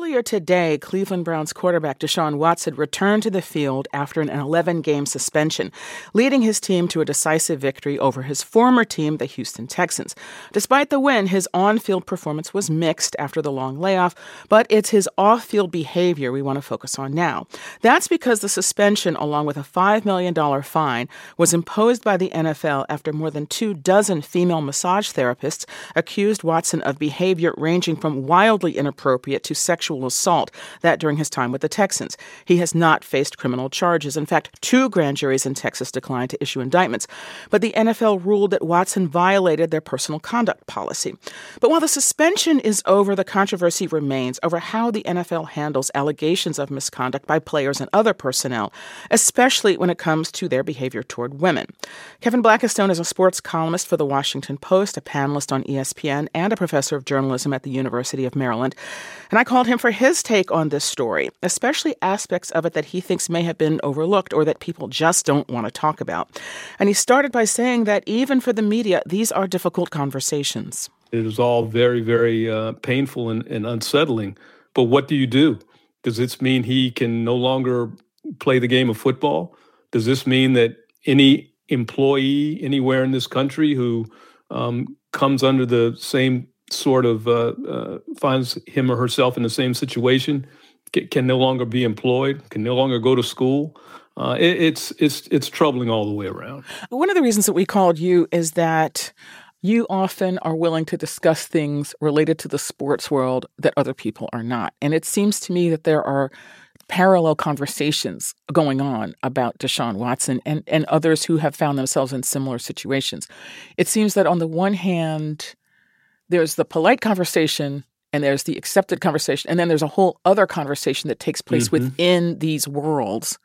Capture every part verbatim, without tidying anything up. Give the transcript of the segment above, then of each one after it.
Earlier today, Cleveland Browns quarterback Deshaun Watson returned to the field after an eleven-game suspension, leading his team to a decisive victory over his former team, the Houston Texans. Despite the win, his on-field performance was mixed after the long layoff, but it's his off-field behavior we want to focus on now. That's because the suspension, along with a five million dollars fine, was imposed by the N F L after more than two dozen female massage therapists accused Watson of behavior ranging from wildly inappropriate to sexual assault, that during his time with the Texans. He has not faced criminal charges. In fact, two grand juries in Texas declined to issue indictments. But the N F L ruled that Watson violated their personal conduct policy. But while the suspension is over, the controversy remains over how the N F L handles allegations of misconduct by players and other personnel, especially when it comes to their behavior toward women. Kevin Blackistone is a sports columnist for The Washington Post, a panelist on E S P N, and a professor of journalism at the University of Maryland. And I called him for his take on this story, especially aspects of it that he thinks may have been overlooked or that people just don't want to talk about. And he started by saying that even for the media, these are difficult conversations. It is all very, very uh, painful and, and unsettling. But what do you do? Does this mean he can no longer play the game of football? Does this mean that any employee anywhere in this country who um, comes under the same sort of uh, uh, finds him or herself in the same situation can, can no longer be employed, can no longer go to school? Uh, it, it's it's it's troubling all the way around. One of the reasons that we called you is that you often are willing to discuss things related to the sports world that other people are not. And it seems to me that there are parallel conversations going on about Deshaun Watson and, and others who have found themselves in similar situations. It seems that on the one hand, there's the polite conversation and there's the accepted conversation, and then there's a whole other conversation that takes place mm-hmm. within these worlds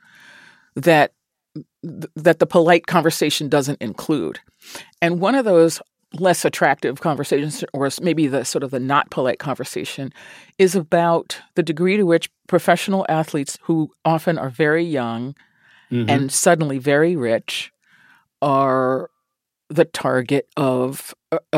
that that the polite conversation doesn't include. And one of those less attractive conversations, or maybe the sort of the not polite conversation, is about the degree to which professional athletes who often are very young mm-hmm. and suddenly very rich are the target of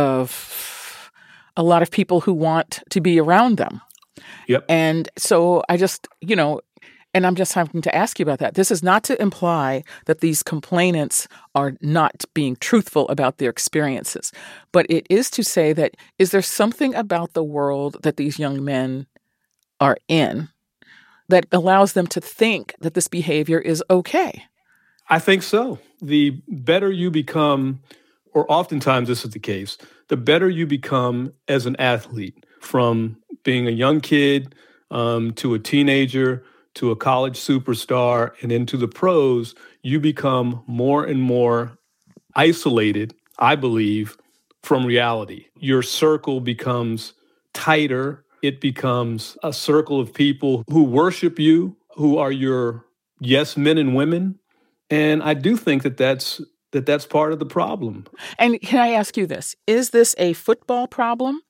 of a lot of people who want to be around them. Yep. And so I just, you know, and I'm just having to ask you about that. This is not to imply that these complainants are not being truthful about their experiences, but it is to say that is there something about the world that these young men are in that allows them to think that this behavior is okay? I think so. The better you become, or oftentimes this is the case, the better you become as an athlete, from being a young kid um, to a teenager, to a college superstar, and into the pros, you become more and more isolated, I believe, from reality. Your circle becomes tighter. It becomes a circle of people who worship you, who are your yes men and women. And I do think that that's, that that's part of the problem. And can I ask you this? Is this a football problem?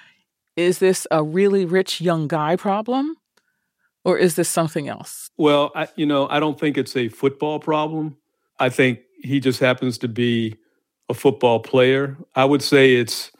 Is this a really rich young guy problem? Or is this something else? Well, I, you know, I don't think it's a football problem. I think he just happens to be a football player. I would say it's,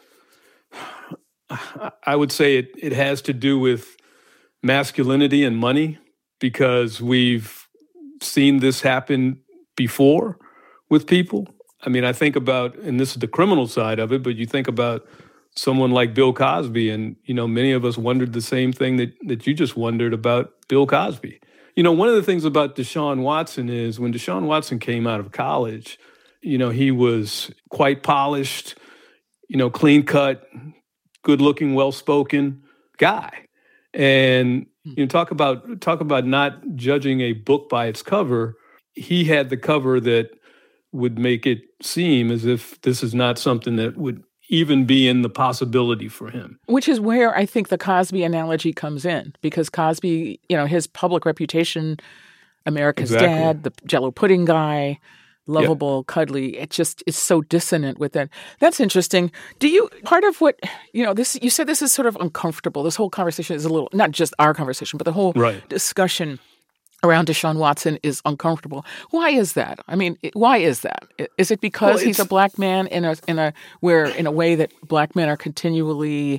I would say it, it has to do with masculinity and money, because we've seen this happen before with people. I mean, I think about, and this is the criminal side of it, but you think about someone like Bill Cosby, and, you know, many of us wondered the same thing that, that you just wondered about Bill Cosby. You know, one of the things about Deshaun Watson is when Deshaun Watson came out of college, you know, he was quite polished, you know, clean cut, good looking, well-spoken guy. And, you know, talk about, talk about not judging a book by its cover. He had the cover that would make it seem as if this is not something that would even be in the possibility for him. Which is where I think the Cosby analogy comes in, because Cosby, you know, his public reputation, America's exactly. Dad, the Jell-O pudding guy, lovable, yep. cuddly, it just is so dissonant with that. That's interesting. Do you, part of what, you know, this, you said this is sort of uncomfortable. This whole conversation is a little, not just our conversation, but the whole right. discussion around Deshaun Watson is uncomfortable. Why is that? I mean, why is that? Is it because well, he's a black man in a in a where in a way that black men are continually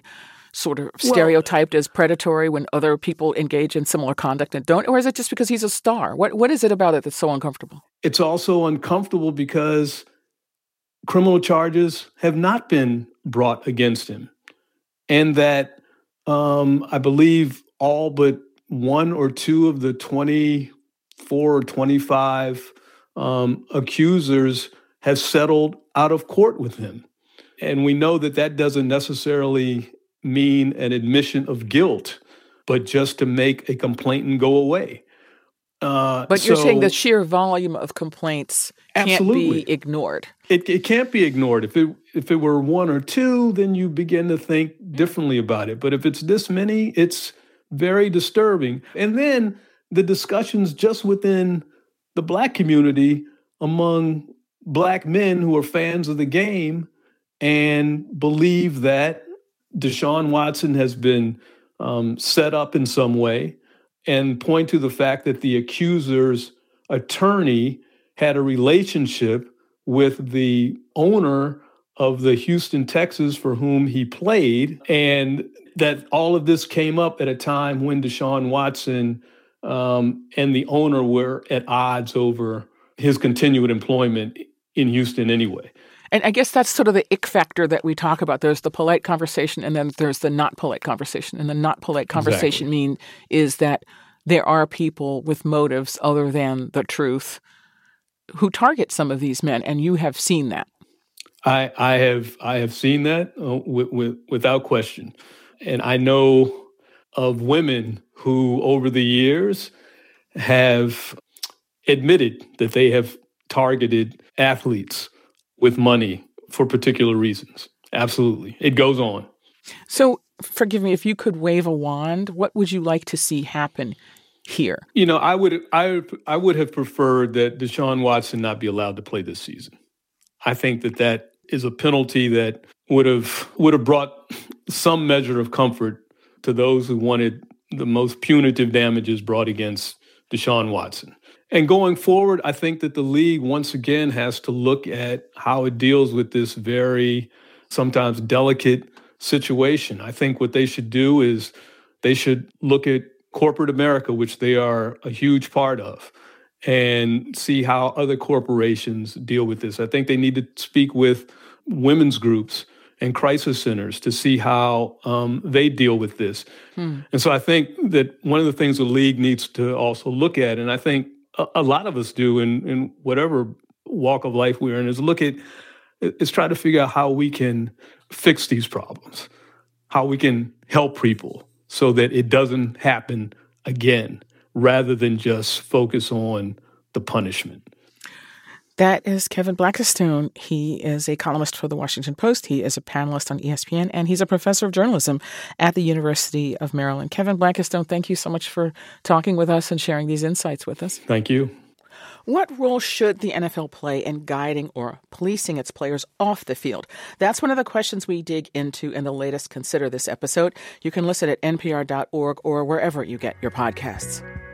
sort of stereotyped well, as predatory when other people engage in similar conduct and don't? Or is it just because he's a star? What What is it about it that's so uncomfortable? It's also uncomfortable because criminal charges have not been brought against him. And that um, I believe all but one or two of the twenty-four or twenty-five um, accusers have settled out of court with him. And we know that that doesn't necessarily mean an admission of guilt, but just to make a complainant go away. Uh, but you're so, saying the sheer volume of complaints can't absolutely. be ignored. It, it can't be ignored. If it if it were one or two, then you begin to think differently about it. But if it's this many, it's very disturbing. And then the discussions just within the Black community among Black men who are fans of the game and believe that Deshaun Watson has been um, set up in some way, and point to the fact that the accuser's attorney had a relationship with the owner of the Houston Texans for whom he played, and that all of this came up at a time when Deshaun Watson um, and the owner were at odds over his continued employment in Houston anyway. And I guess that's sort of the ick factor that we talk about. There's the polite conversation, and then there's the not polite conversation. And the not polite conversation Exactly. mean is that there are people with motives other than the truth who target some of these men, and you have seen that. I, I have I have seen that uh, with, with, without question. And I know of women who over the years have admitted that they have targeted athletes with money for particular reasons. Absolutely. It goes on. So forgive me, if you could wave a wand, what would you like to see happen here? You know, I would I I would have preferred that Deshaun Watson not be allowed to play this season. I think that that is a penalty that would have would have brought some measure of comfort to those who wanted the most punitive damages brought against Deshaun Watson. And going forward, I think that the league once again has to look at how it deals with this very sometimes delicate situation. I think what they should do is they should look at corporate America, which they are a huge part of, and see how other corporations deal with this. I think they need to speak with women's groups and crisis centers to see how um, they deal with this. Hmm. And so I think that one of the things the league needs to also look at, and I think a, a lot of us do in, in whatever walk of life we're in, is look at, is try to figure out how we can fix these problems, how we can help people so that it doesn't happen again, rather than just focus on the punishment. That is Kevin Blackistone. He is a columnist for The Washington Post. He is a panelist on E S P N, and he's a professor of journalism at the University of Maryland. Kevin Blackistone, thank you so much for talking with us and sharing these insights with us. Thank you. What role should the N F L play in guiding or policing its players off the field? That's one of the questions we dig into in the latest Consider This episode. You can listen at N P R dot org or wherever you get your podcasts.